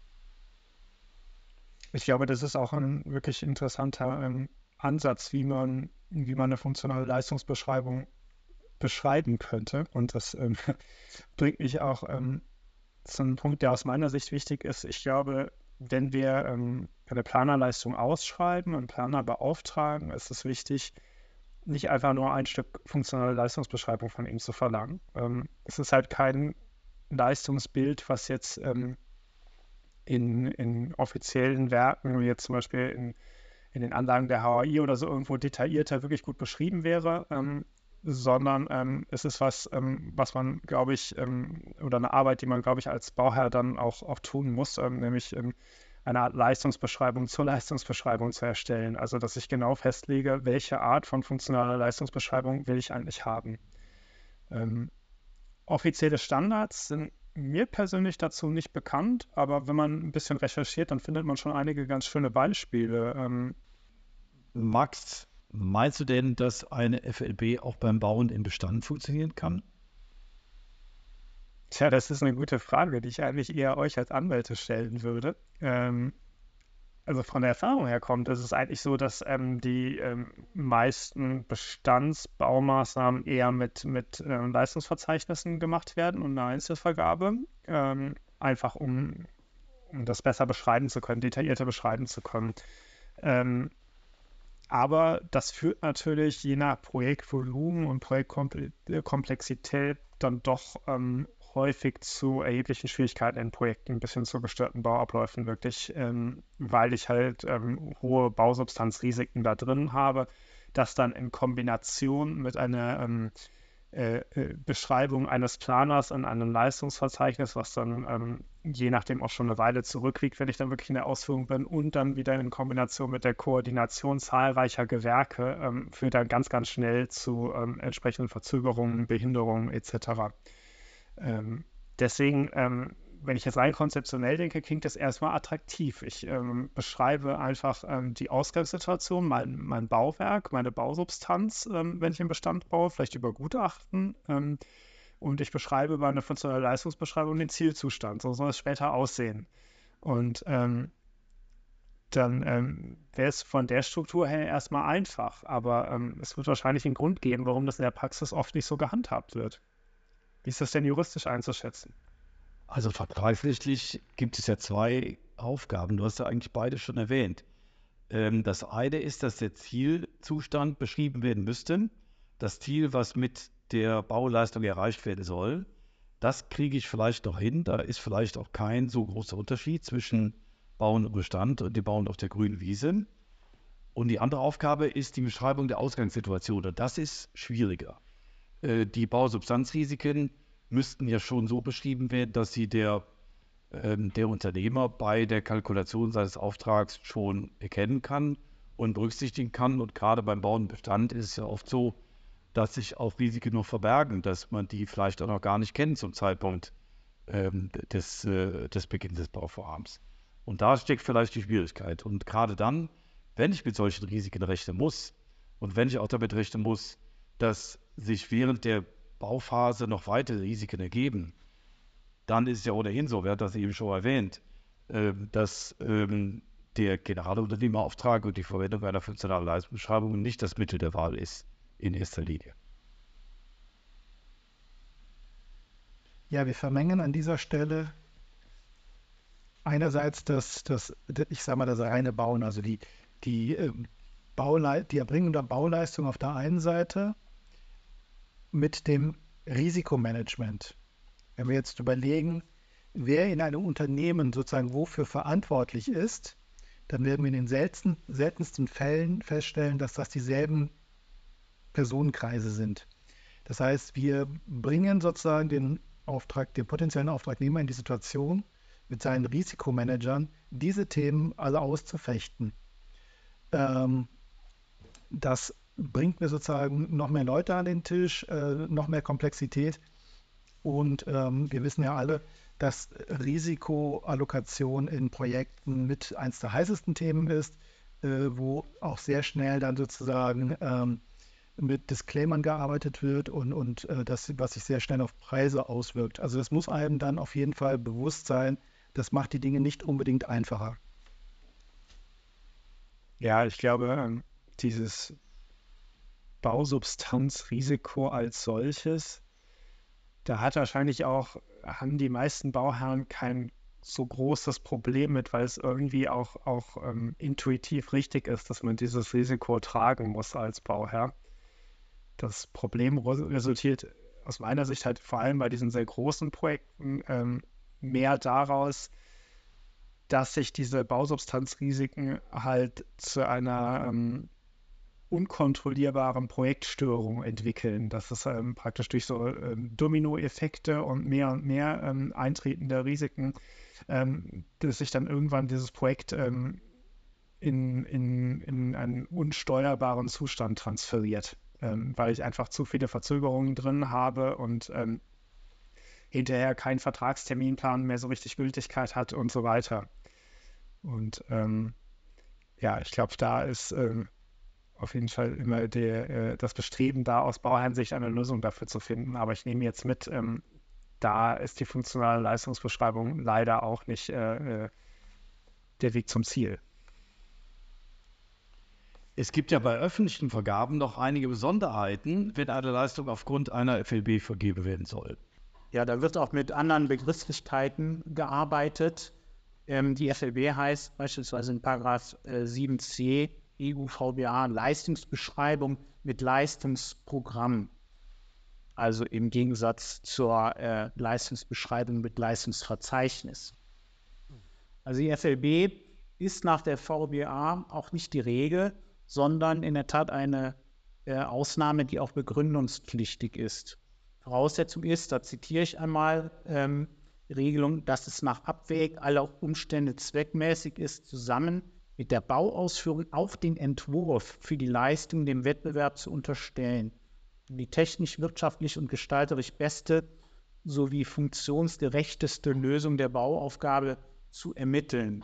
Ich glaube, das ist auch ein wirklich interessanter ähm, Ansatz, wie man, wie man eine funktionale Leistungsbeschreibung beschreiben könnte. Und das ähm, bringt mich auch ähm, zu einem Punkt, der aus meiner Sicht wichtig ist. Ich glaube, wenn wir ähm, eine Planerleistung ausschreiben, einen Planer beauftragen, ist es wichtig, nicht einfach nur ein Stück funktionale Leistungsbeschreibung von ihm zu verlangen. Ähm, es ist halt kein Leistungsbild, was jetzt ähm, in, in offiziellen Werken, wie jetzt zum Beispiel in, in den Anlagen der H A I oder so irgendwo detaillierter wirklich gut beschrieben wäre, ähm, sondern ähm, es ist was, ähm, was man, glaube ich, ähm, oder eine Arbeit, die man, glaube ich, als Bauherr dann auch, auch tun muss, ähm, nämlich ähm, eine Art Leistungsbeschreibung zur Leistungsbeschreibung zu erstellen. Also, dass ich genau festlege, welche Art von funktionaler Leistungsbeschreibung will ich eigentlich haben. Ähm, Offizielle Standards sind mir persönlich dazu nicht bekannt, aber wenn man ein bisschen recherchiert, dann findet man schon einige ganz schöne Beispiele. Ähm, Max, meinst du denn, dass eine F L B auch beim Bauen im Bestand funktionieren kann? Tja, das ist eine gute Frage, die ich eigentlich eher euch als Anwälte stellen würde. Ähm, also von der Erfahrung her kommt, ist es eigentlich so, dass ähm, die ähm, meisten Bestandsbaumaßnahmen eher mit, mit ähm, Leistungsverzeichnissen gemacht werden und eine Einzelvergabe, ähm, einfach um, um das besser beschreiben zu können, detaillierter beschreiben zu können. Ähm, aber das führt natürlich je nach Projektvolumen und Projektkomplexität dann doch ähm, häufig zu erheblichen Schwierigkeiten in Projekten bis hin zu gestörten Bauabläufen wirklich, ähm, weil ich halt ähm, hohe Bausubstanzrisiken da drin habe, das dann in Kombination mit einer ähm, äh, äh, Beschreibung eines Planers in einem Leistungsverzeichnis, was dann ähm, je nachdem auch schon eine Weile zurückliegt, wenn ich dann wirklich in der Ausführung bin und dann wieder in Kombination mit der Koordination zahlreicher Gewerke ähm, führt dann ganz, ganz schnell zu ähm, entsprechenden Verzögerungen, Behinderungen et cetera. Ähm, deswegen, ähm, wenn ich jetzt rein konzeptionell denke, klingt das erstmal attraktiv. Ich ähm, beschreibe einfach ähm, die Ausgangssituation, mein, mein Bauwerk, meine Bausubstanz, ähm, wenn ich einen Bestand baue, vielleicht über Gutachten. Ähm, und ich beschreibe über eine funktionale Leistungsbeschreibung den Zielzustand. So soll es später aussehen. Und ähm, dann ähm, wäre es von der Struktur her erstmal einfach. Aber ähm, es wird wahrscheinlich einen Grund geben, warum das in der Praxis oft nicht so gehandhabt wird. Wie ist das denn juristisch einzuschätzen? Also vertragsrechtlich gibt es ja zwei Aufgaben. Du hast ja eigentlich beide schon erwähnt. Ähm, das eine ist, dass der Zielzustand beschrieben werden müsste. Das Ziel, was mit der Bauleistung erreicht werden soll, das kriege ich vielleicht noch hin. Da ist vielleicht auch kein so großer Unterschied zwischen Bauen und Bestand und dem Bauen auf der grünen Wiese. Und die andere Aufgabe ist die Beschreibung der Ausgangssituation. Und das ist schwieriger. Äh, die Bausubstanzrisiken müssten ja schon so beschrieben werden, dass sie der, ähm, der Unternehmer bei der Kalkulation seines Auftrags schon erkennen kann und berücksichtigen kann. Und gerade beim Bauen und Bestand ist es ja oft so, dass sich auch Risiken noch verbergen, dass man die vielleicht auch noch gar nicht kennt zum Zeitpunkt ähm, des, äh, des Beginns des Bauvorhabens. Und da steckt vielleicht die Schwierigkeit. Und gerade dann, wenn ich mit solchen Risiken rechnen muss und wenn ich auch damit rechnen muss, dass sich während der Bauphase noch weitere Risiken ergeben, dann ist es ja ohnehin so, wer hat das eben schon erwähnt, äh, dass ähm, der Generalunternehmerauftrag und die Verwendung einer funktionalen Leistungsbeschreibung nicht das Mittel der Wahl ist in erster Linie. Ja, wir vermengen an dieser Stelle einerseits das, das, ich sage mal, das reine Bauen, also die, die, ähm, Baulei die Erbringung der Bauleistung auf der einen Seite mit dem Risikomanagement. Wenn wir jetzt überlegen, wer in einem Unternehmen sozusagen wofür verantwortlich ist, dann werden wir in den selten, seltensten Fällen feststellen, dass das dieselben Personenkreise sind. Das heißt, wir bringen sozusagen den Auftrag, den potenziellen Auftragnehmer in die Situation, mit seinen Risikomanagern diese Themen alle auszufechten. Ähm, das bringt mir sozusagen noch mehr Leute an den Tisch, äh, noch mehr Komplexität. Und ähm, wir wissen ja alle, dass Risikoallokation in Projekten mit eins der heißesten Themen ist, äh, wo auch sehr schnell dann sozusagen ähm, mit Disclaimern gearbeitet wird und, und äh, das, was sich sehr schnell auf Preise auswirkt. Also das muss einem dann auf jeden Fall bewusst sein, das macht die Dinge nicht unbedingt einfacher. Ja, ich glaube, ähm, dieses Bausubstanzrisiko als solches, da hat wahrscheinlich auch, haben die meisten Bauherren kein so großes Problem mit, weil es irgendwie auch, auch ähm, intuitiv richtig ist, dass man dieses Risiko tragen muss als Bauherr. Das Problem res- resultiert aus meiner Sicht halt vor allem bei diesen sehr großen Projekten ähm, mehr daraus, dass sich diese Bausubstanzrisiken halt zu einer ähm, unkontrollierbaren Projektstörung entwickeln. Das ist ähm, praktisch durch so ähm, Dominoeffekte und mehr und mehr ähm, eintretende Risiken, ähm, dass sich dann irgendwann dieses Projekt ähm, in, in, in einen unsteuerbaren Zustand transferiert, ähm, weil ich einfach zu viele Verzögerungen drin habe und ähm, hinterher kein Vertragsterminplan mehr so richtig Gültigkeit hat und so weiter. Und ähm, ja, ich glaube, da ist ähm, auf jeden Fall immer der, äh, das Bestreben da, aus Bauherrensicht eine Lösung dafür zu finden. Aber ich nehme jetzt mit, ähm, da ist die funktionale Leistungsbeschreibung leider auch nicht äh, äh, der Weg zum Ziel. Es gibt ja bei öffentlichen Vergaben noch einige Besonderheiten, wenn eine Leistung aufgrund einer F L B vergeben werden soll. Ja, da wird auch mit anderen Begrifflichkeiten gearbeitet. Ähm, die F L B heißt beispielsweise in Paragraph äh, sieben c E U V B A Leistungsbeschreibung mit Leistungsprogramm. Also im Gegensatz zur äh, Leistungsbeschreibung mit Leistungsverzeichnis. Also die F L B ist nach der V B A auch nicht die Regel, sondern in der Tat eine äh, Ausnahme, die auch begründungspflichtig ist. Voraussetzung ist, da zitiere ich einmal, ähm, die Regelung, dass es nach Abwägen aller Umstände zweckmäßig ist, zusammen mit der Bauausführung auch den Entwurf für die Leistung dem Wettbewerb zu unterstellen, um die technisch, wirtschaftlich und gestalterisch beste sowie funktionsgerechteste Lösung der Bauaufgabe zu ermitteln.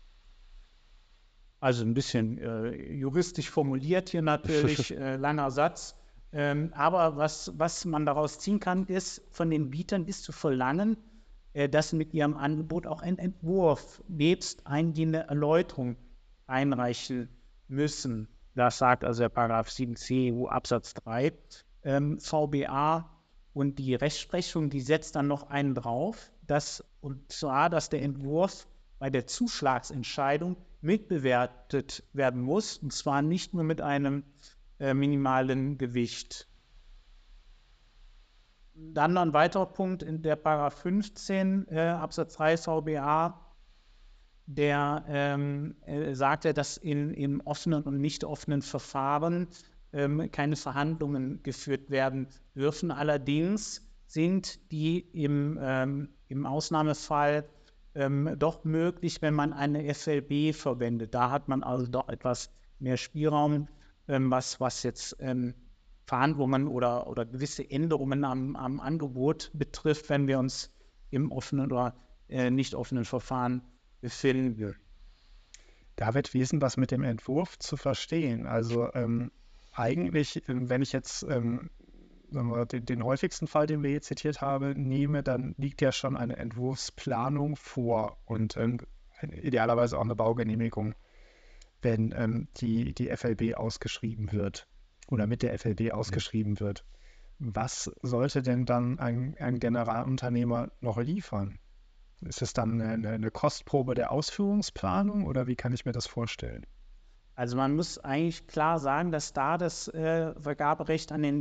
Also ein bisschen äh, juristisch formuliert hier natürlich, äh, langer Satz. Ähm, aber was, was man daraus ziehen kann, ist, von den Bietern ist zu verlangen, äh, dass sie mit ihrem Angebot auch einen Entwurf nebst eingehende Erläuterung einreichen müssen. Das sagt also der Paragraph sieben c E U Absatz drei ähm, V B A. Und die Rechtsprechung, die setzt dann noch einen drauf, dass, und zwar, dass der Entwurf bei der Zuschlagsentscheidung mitbewertet werden muss, und zwar nicht nur mit einem äh, minimalen Gewicht. Dann noch ein weiterer Punkt in der Paragraph fünfzehn äh, Absatz drei V B A, der ähm, äh, sagt ja, dass in, im offenen und nicht offenen Verfahren ähm, keine Verhandlungen geführt werden dürfen. Allerdings sind die im, ähm, im Ausnahmefall ähm, doch möglich, wenn man eine F L B verwendet. Da hat man also doch etwas mehr Spielraum, ähm, was, was jetzt ähm, Verhandlungen oder, oder gewisse Änderungen am, am Angebot betrifft, wenn wir uns im offenen oder äh, nicht offenen Verfahren befinden. David, wie ist denn das mit dem Entwurf zu verstehen? Also ähm, eigentlich, ähm, wenn ich jetzt ähm, sagen wir, den, den häufigsten Fall, den wir hier zitiert haben, nehme, dann liegt ja schon eine Entwurfsplanung vor und ähm, idealerweise auch eine Baugenehmigung, wenn ähm, die, die F L B ausgeschrieben wird oder mit der F L B ausgeschrieben wird. Was sollte denn dann ein, ein Generalunternehmer noch liefern? Ist es dann eine, eine Kostprobe der Ausführungsplanung oder wie kann ich mir das vorstellen? Also man muss eigentlich klar sagen, dass da das äh, Vergaberecht an den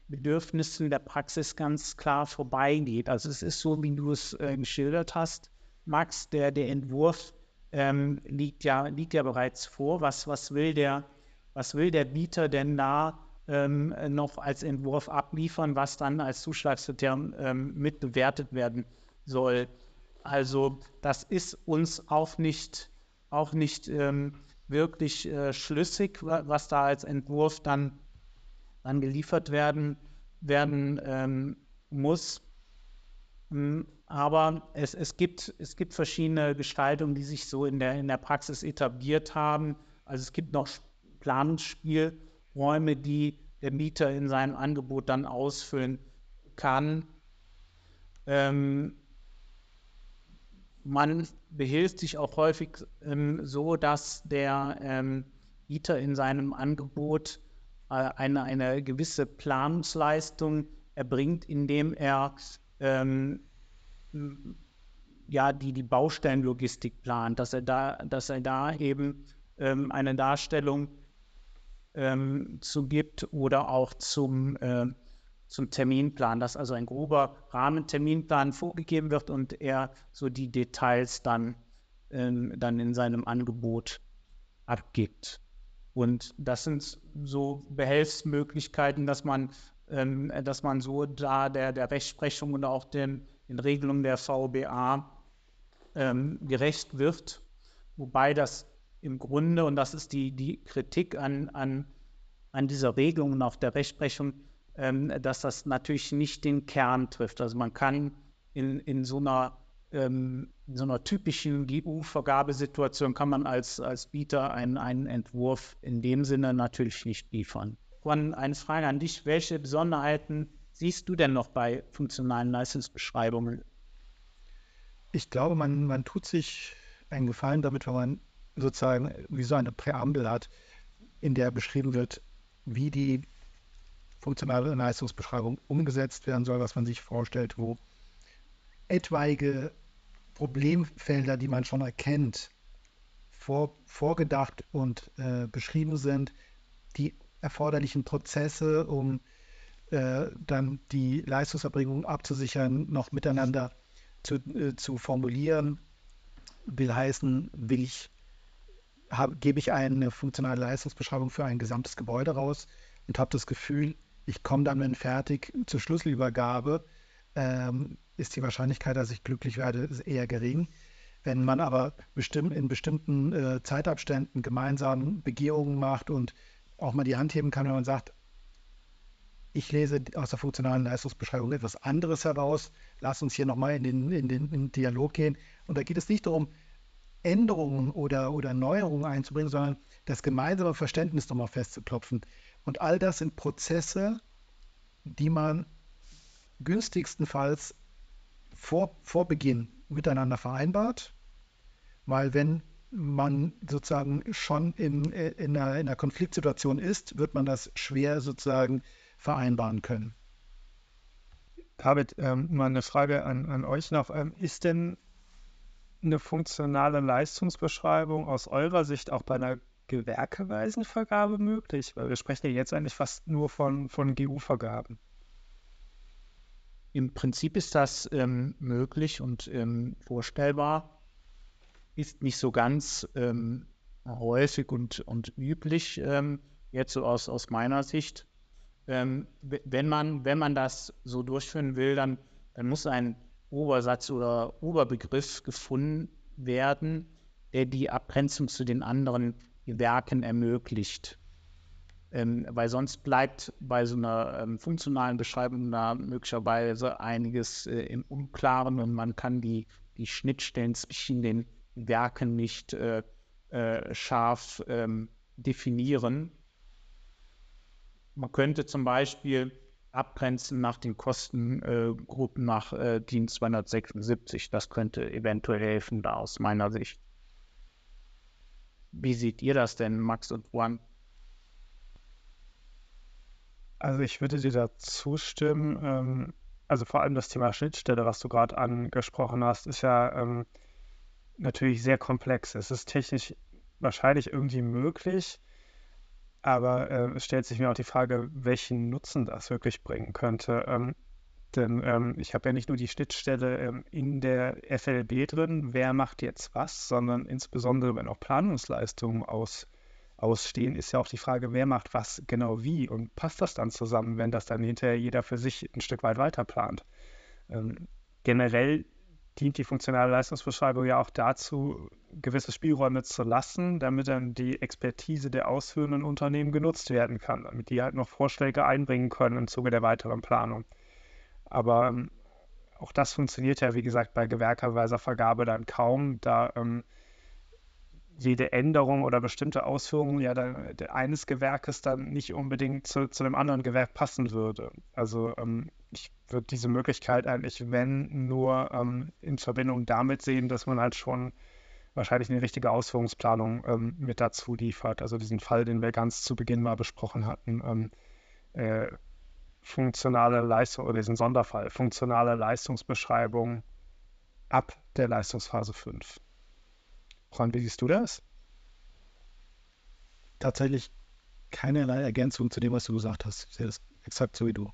Bedürfnissen der Praxis ganz klar vorbeigeht. Also es ist so, wie du es äh, geschildert hast, Max, der, der Entwurf ähm, liegt, ja, liegt ja bereits vor. Was, was, will der, was will der Bieter denn da ähm, noch als Entwurf abliefern, was dann als Zuschlagskriterium ähm, mit bewertet werden soll? Also das ist uns auch nicht, auch nicht ähm, wirklich äh, schlüssig, was da als Entwurf dann, dann geliefert werden, werden ähm, muss. Aber es, es, gibt, es gibt verschiedene Gestaltungen, die sich so in der, in der Praxis etabliert haben. Also es gibt noch Planungsspielräume, die der Mieter in seinem Angebot dann ausfüllen kann. Ähm, man behilft sich auch häufig ähm, so, dass der ähm, Mieter in seinem Angebot äh, eine, eine gewisse Planungsleistung erbringt, indem er ähm, ja, die, die Baustellenlogistik plant, dass er da, dass er da eben ähm, eine Darstellung ähm, zu gibt oder auch zum, äh, zum Terminplan, dass also ein grober Rahmenterminplan vorgegeben wird und er so die Details dann, ähm, dann in seinem Angebot abgibt. Und das sind so Behelfsmöglichkeiten, dass man, ähm, dass man so da der, der Rechtsprechung und auch den, den Regelungen der V B A ähm, gerecht wird. Wobei das im Grunde, und das ist die, die Kritik an, an, an dieser Regelung und auch der Rechtsprechung, ähm, dass das natürlich nicht den Kern trifft. Also man kann in, in so einer Ähm, in so einer typischen G U-Vergabesituation kann man als, als Bieter einen, einen Entwurf in dem Sinne natürlich nicht liefern. Juan, eine Frage an dich. Welche Besonderheiten siehst du denn noch bei funktionalen Leistungsbeschreibungen? Ich glaube, man, man tut sich einen Gefallen damit, wenn man sozusagen wie so eine Präambel hat, in der beschrieben wird, wie die funktionale Leistungsbeschreibung umgesetzt werden soll, was man sich vorstellt, wo etwaige Problemfelder, die man schon erkennt, vor, vorgedacht und äh, beschrieben sind, die erforderlichen Prozesse, um äh, dann die Leistungserbringung abzusichern, noch miteinander zu, äh, zu formulieren, will heißen, will ich, hab, gebe ich eine funktionale Leistungsbeschreibung für ein gesamtes Gebäude raus und habe das Gefühl, ich komme dann, wenn fertig, zur Schlüsselübergabe, ähm, ist die Wahrscheinlichkeit, dass ich glücklich werde, eher gering. Wenn man aber bestimmt, in bestimmten äh, Zeitabständen gemeinsam Begehungen macht und auch mal die Hand heben kann, wenn man sagt, ich lese aus der funktionalen Leistungsbeschreibung etwas anderes heraus, lass uns hier nochmal in den, in, den, in den Dialog gehen. Und da geht es nicht darum, Änderungen oder, oder Neuerungen einzubringen, sondern das gemeinsame Verständnis nochmal festzuklopfen. Und all das sind Prozesse, die man günstigstenfalls vor, vor Beginn miteinander vereinbart, weil wenn man sozusagen schon in, in, einer, in einer Konfliktsituation ist, wird man das schwer sozusagen vereinbaren können. David, ähm, mal eine Frage an, an euch noch. Ähm, ist denn eine funktionale Leistungsbeschreibung aus eurer Sicht auch bei einer gewerkeweisen Vergabe möglich? Weil wir sprechen ja jetzt eigentlich fast nur von, von G U-Vergaben. Im Prinzip ist das ähm, möglich und ähm, vorstellbar, ist nicht so ganz ähm, häufig und, und üblich, ähm, jetzt so aus, aus meiner Sicht. Ähm, wenn man, wenn man das so durchführen will, dann, dann muss ein Obersatz oder Oberbegriff gefunden werden, der die Abgrenzung zu den anderen Gewerken ermöglicht. Ähm, weil sonst bleibt bei so einer ähm, funktionalen Beschreibung da möglicherweise einiges äh, im Unklaren und man kann die, die Schnittstellen zwischen den Werken nicht äh, äh, scharf ähm, definieren. Man könnte zum Beispiel abgrenzen nach den Kostengruppen äh, nach äh, D I N zweihundertsechsundsiebzig. Das könnte eventuell helfen, da aus meiner Sicht. Wie seht ihr das denn, Max und Juan? Also ich würde dir da zustimmen. Ähm, also vor allem das Thema Schnittstelle, was du gerade angesprochen hast, ist ja ähm, natürlich sehr komplex. Es ist technisch wahrscheinlich irgendwie möglich, Aber äh, es stellt sich mir auch die Frage, welchen Nutzen das wirklich bringen könnte. Ähm, denn ähm, ich habe ja nicht nur die Schnittstelle ähm, in der F L B drin, wer macht jetzt was, sondern insbesondere, wenn auch Planungsleistungen aus, ausstehen, ist ja auch die Frage, wer macht was genau wie und passt das dann zusammen, wenn das dann hinterher jeder für sich ein Stück weit weiter plant. Ähm, generell dient die funktionale Leistungsbeschreibung ja auch dazu, gewisse Spielräume zu lassen, damit dann die Expertise der ausführenden Unternehmen genutzt werden kann, damit die halt noch Vorschläge einbringen können im Zuge der weiteren Planung. Aber ähm, auch das funktioniert ja, wie gesagt, bei gewerkeweiser Vergabe dann kaum, da ähm, jede Änderung oder bestimmte Ausführung ja dann eines Gewerkes dann nicht unbedingt zu, zu einem anderen Gewerk passen würde. Also ähm, ich würde diese Möglichkeit eigentlich, wenn, nur ähm, in Verbindung damit sehen, dass man halt schon wahrscheinlich eine richtige Ausführungsplanung ähm, mit dazu liefert. Also diesen Fall, den wir ganz zu Beginn mal besprochen hatten, ähm, äh, funktionale Leistung oder diesen Sonderfall, funktionale Leistungsbeschreibung ab der Leistungsphase fünf. Juan, wie siehst du das? Tatsächlich keinerlei Ergänzung zu dem, was du gesagt hast. Ich sehe das exakt so wie du.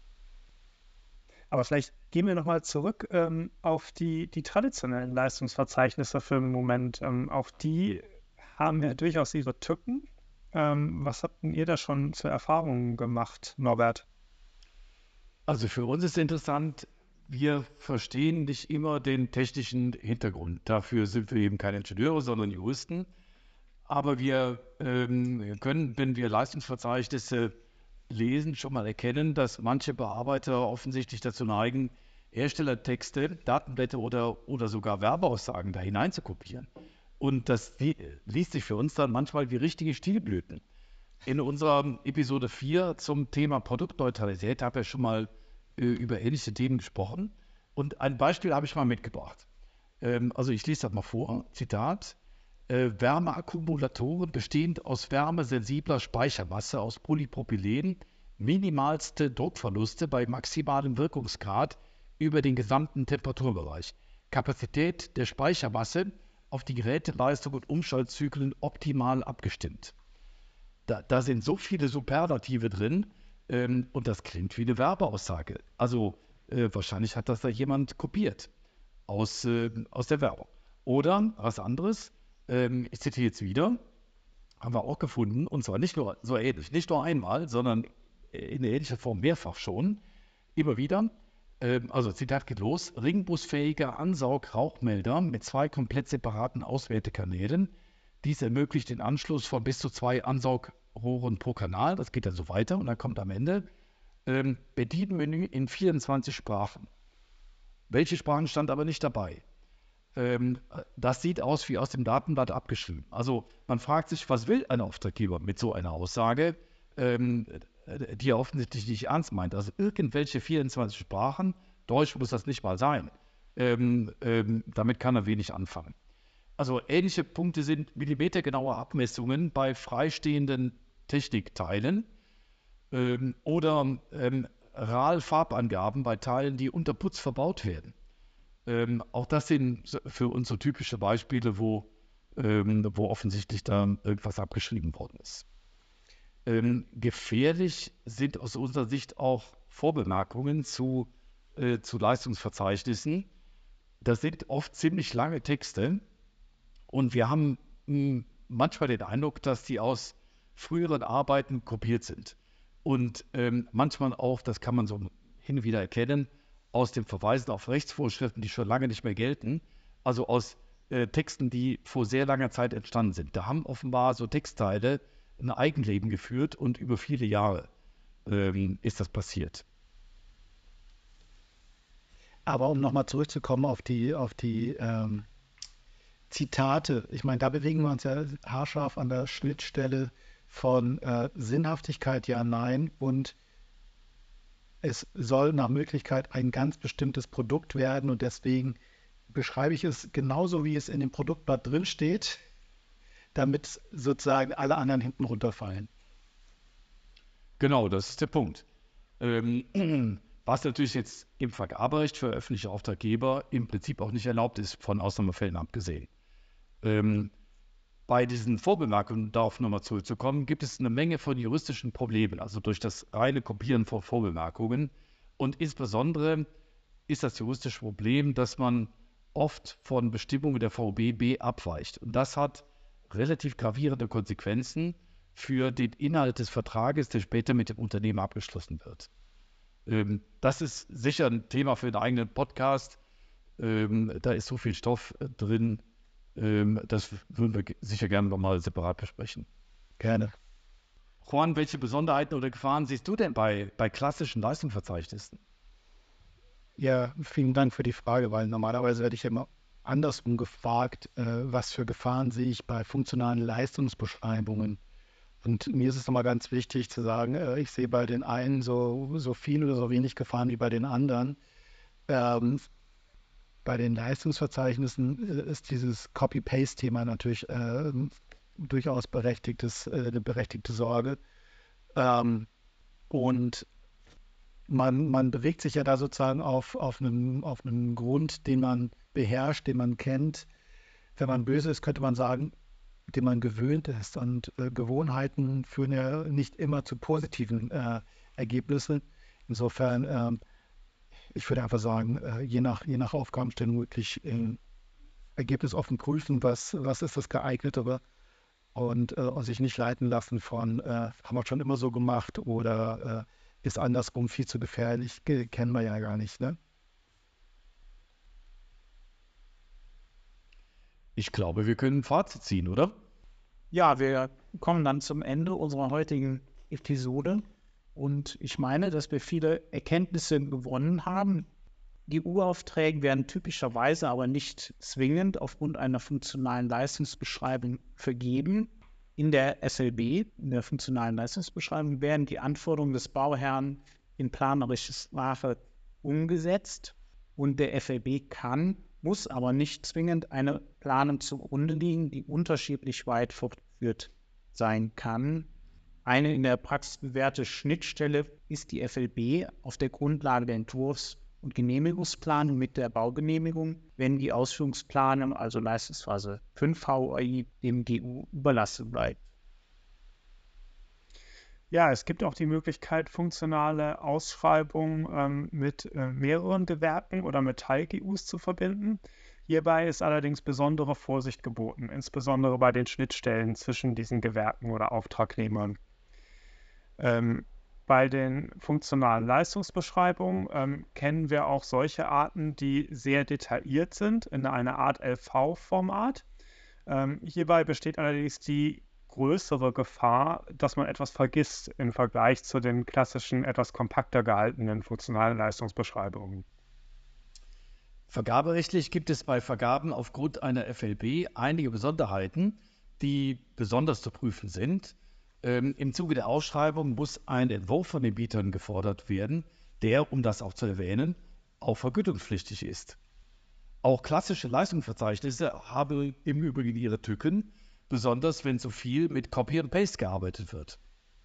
Aber vielleicht gehen wir nochmal zurück ähm, auf die, die traditionellen Leistungsverzeichnisse für den Moment. Ähm, auch die haben ja durchaus ihre Tücken. Ähm, was habt denn ihr da schon für Erfahrungen gemacht, Norbert? Also für uns ist interessant, wir verstehen nicht immer den technischen Hintergrund. Dafür sind wir eben keine Ingenieure, sondern Juristen. Aber wir ähm, können, wenn wir Leistungsverzeichnisse lesen, schon mal erkennen, dass manche Bearbeiter offensichtlich dazu neigen, Herstellertexte, Datenblätter oder, oder sogar Werbeaussagen da hinein zu kopieren. Und das li- liest sich für uns dann manchmal wie richtige Stilblüten. In unserer Episode vier zum Thema Produktneutralität habe ich schon mal äh, über ähnliche Themen gesprochen. Und ein Beispiel habe ich mal mitgebracht. Ähm, also ich lese das mal vor. Zitat. Äh, Wärmeakkumulatoren bestehend aus wärmesensibler Speichermasse aus Polypropylen, minimalste Druckverluste bei maximalem Wirkungsgrad über den gesamten Temperaturbereich. Kapazität der Speichermasse auf die Geräteleistung und Umschaltzyklen optimal abgestimmt. Da, da sind so viele Superlative drin ähm, und das klingt wie eine Werbeaussage. Also äh, wahrscheinlich hat das da jemand kopiert aus, äh, aus der Werbung. Oder was anderes, ähm, ich zitiere jetzt wieder, haben wir auch gefunden, und zwar nicht nur so ähnlich, nicht nur einmal, sondern in ähnlicher Form mehrfach schon, immer wieder. Ähm, also Zitat geht los, ringbusfähiger Ansaugrauchmelder mit zwei komplett separaten Auswertekanälen. Dies ermöglicht den Anschluss von bis zu zwei Ansaugrohren pro Kanal. Das geht dann so weiter und dann kommt am Ende ähm, Bedienmenü in vierundzwanzig Sprachen. Welche Sprachen stand aber nicht dabei? Ähm, das sieht aus wie aus dem Datenblatt abgeschrieben. Also man fragt sich, was will ein Auftraggeber mit so einer Aussage, ähm, die er offensichtlich nicht ernst meint. Also irgendwelche vierundzwanzig Sprachen, Deutsch muss das nicht mal sein. Ähm, ähm, damit kann er wenig anfangen. Also ähnliche Punkte sind millimetergenaue Abmessungen bei freistehenden Technikteilen ähm, oder ähm, R A L-Farbangaben bei Teilen, die unter Putz verbaut werden. Ähm, auch das sind so- für uns so typische Beispiele, wo, ähm, wo offensichtlich da irgendwas abgeschrieben worden ist. Ähm, gefährlich sind aus unserer Sicht auch Vorbemerkungen zu, äh, zu Leistungsverzeichnissen. Das sind oft ziemlich lange Texte und wir haben mh, manchmal den Eindruck, dass die aus früheren Arbeiten kopiert sind. Und ähm, manchmal auch, das kann man so hin und wieder erkennen, aus dem Verweisen auf Rechtsvorschriften, die schon lange nicht mehr gelten, also aus äh, Texten, die vor sehr langer Zeit entstanden sind. Da haben offenbar so Textteile ein Eigenleben geführt und über viele Jahre ähm, ist das passiert. Aber um nochmal zurückzukommen auf die, auf die ähm, Zitate, ich meine, da bewegen wir uns ja haarscharf an der Schnittstelle von äh, Sinnhaftigkeit, ja, nein, und es soll nach Möglichkeit ein ganz bestimmtes Produkt werden und deswegen beschreibe ich es genauso, wie es in dem Produktblatt drin steht, damit sozusagen alle anderen hinten runterfallen. Genau, das ist der Punkt. Ähm, was natürlich jetzt im Vergaberecht für öffentliche Auftraggeber im Prinzip auch nicht erlaubt ist, von Ausnahmefällen abgesehen. Ähm, Bei diesen Vorbemerkungen, darauf nochmal zurückzukommen, gibt es eine Menge von juristischen Problemen, also durch das reine Kopieren von Vorbemerkungen. Und insbesondere ist das juristische Problem, dass man oft von Bestimmungen der V B B abweicht. Und das hat relativ gravierende Konsequenzen für den Inhalt des Vertrages, der später mit dem Unternehmen abgeschlossen wird. Ähm, das ist sicher ein Thema für einen eigenen Podcast. Ähm, da ist so viel Stoff äh, drin. Ähm, das würden wir ge- sicher gerne nochmal separat besprechen. Gerne. Juan, welche Besonderheiten oder Gefahren siehst du denn bei, bei klassischen Leistungsverzeichnissen? Ja, vielen Dank für die Frage, weil normalerweise werde ich ja immer andersrum gefragt, äh, was für Gefahren sehe ich bei funktionalen Leistungsbeschreibungen. Und mir ist es nochmal ganz wichtig zu sagen, äh, ich sehe bei den einen so, so viel oder so wenig Gefahren wie bei den anderen. Ähm, bei den Leistungsverzeichnissen äh, ist dieses Copy-Paste-Thema natürlich äh, durchaus berechtigtes, äh, eine berechtigte Sorge. Ähm, und man, man bewegt sich ja da sozusagen auf, auf einem, auf einem Grund, den man beherrscht, den man kennt. Wenn man böse ist, könnte man sagen, dem man gewöhnt ist. Und äh, Gewohnheiten führen ja nicht immer zu positiven äh, Ergebnissen. Insofern, ähm, ich würde einfach sagen, äh, je nach, je nach Aufgabenstellung wirklich äh, ergebnisoffen prüfen, was, was ist das geeignetere und, äh, und sich nicht leiten lassen von, äh, haben wir schon immer so gemacht oder äh, ist andersrum viel zu gefährlich, Ge- kennen wir ja gar nicht, ne? Ich glaube, wir können ein Fazit ziehen, oder? Ja, wir kommen dann zum Ende unserer heutigen Episode und ich meine, dass wir viele Erkenntnisse gewonnen haben. Die U-Aufträge werden typischerweise aber nicht zwingend aufgrund einer funktionalen Leistungsbeschreibung vergeben. In der S L B, in der funktionalen Leistungsbeschreibung, werden die Anforderungen des Bauherrn in planerische Sprache umgesetzt und der F L B kann, muss aber nicht zwingend eine Planung zugrunde liegen, die unterschiedlich weit fortgeführt sein kann. Eine in der Praxis bewährte Schnittstelle ist die F L B auf der Grundlage der Entwurfs- und Genehmigungsplanung mit der Baugenehmigung, wenn die Ausführungsplanung, also Leistungsphase fünf V A I, dem G U überlassen bleibt. Ja, es gibt auch die Möglichkeit, funktionale Ausschreibungen ähm, mit äh, mehreren Gewerken oder mit Teil-G Us zu verbinden. Hierbei ist allerdings besondere Vorsicht geboten, insbesondere bei den Schnittstellen zwischen diesen Gewerken oder Auftragnehmern. Ähm, bei den funktionalen Leistungsbeschreibungen ähm, kennen wir auch solche Arten, die sehr detailliert sind, in einer Art L V-Format. Ähm, hierbei besteht allerdings die größere Gefahr, dass man etwas vergisst im Vergleich zu den klassischen, etwas kompakter gehaltenen funktionalen Leistungsbeschreibungen. Vergaberechtlich gibt es bei Vergaben aufgrund einer F L B einige Besonderheiten, die besonders zu prüfen sind. Ähm, Im Zuge der Ausschreibung muss ein Entwurf von den Bietern gefordert werden, der, um das auch zu erwähnen, auch vergütungspflichtig ist. Auch klassische Leistungsverzeichnisse haben im Übrigen ihre Tücken, besonders wenn zu viel mit Copy and Paste gearbeitet wird.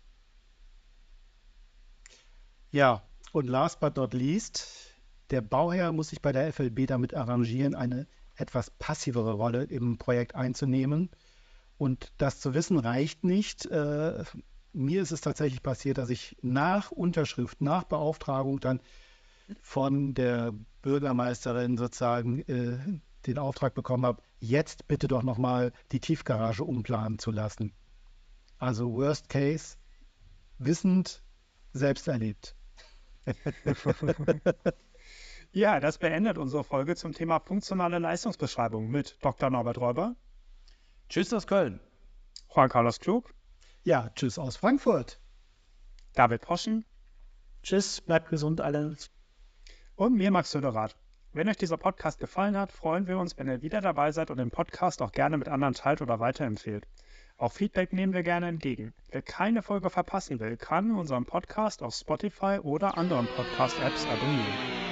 Ja, und last but not least, der Bauherr muss sich bei der F L B damit arrangieren, eine etwas passivere Rolle im Projekt einzunehmen. Und das zu wissen reicht nicht. Äh, mir ist es tatsächlich passiert, dass ich nach Unterschrift, nach Beauftragung dann von der Bürgermeisterin sozusagen äh, den Auftrag bekommen habe, jetzt bitte doch nochmal die Tiefgarage umplanen zu lassen. Also Worst Case, wissend, selbst erlebt. Ja, das beendet unsere Folge zum Thema funktionale Leistungsbeschreibung mit Doktor Norbert Räuber, Tschüss aus Köln. Juan Carlos Klug, Ja, tschüss aus Frankfurt. David Poschen Tschüss, bleibt gesund alle. und mir, Max Söderath. Wenn euch dieser Podcast gefallen hat, freuen wir uns, wenn ihr wieder dabei seid und den Podcast auch gerne mit anderen teilt oder weiterempfehlt. Auch Feedback nehmen wir gerne entgegen. Wer keine Folge verpassen will, kann unseren Podcast auf Spotify oder anderen Podcast-Apps abonnieren.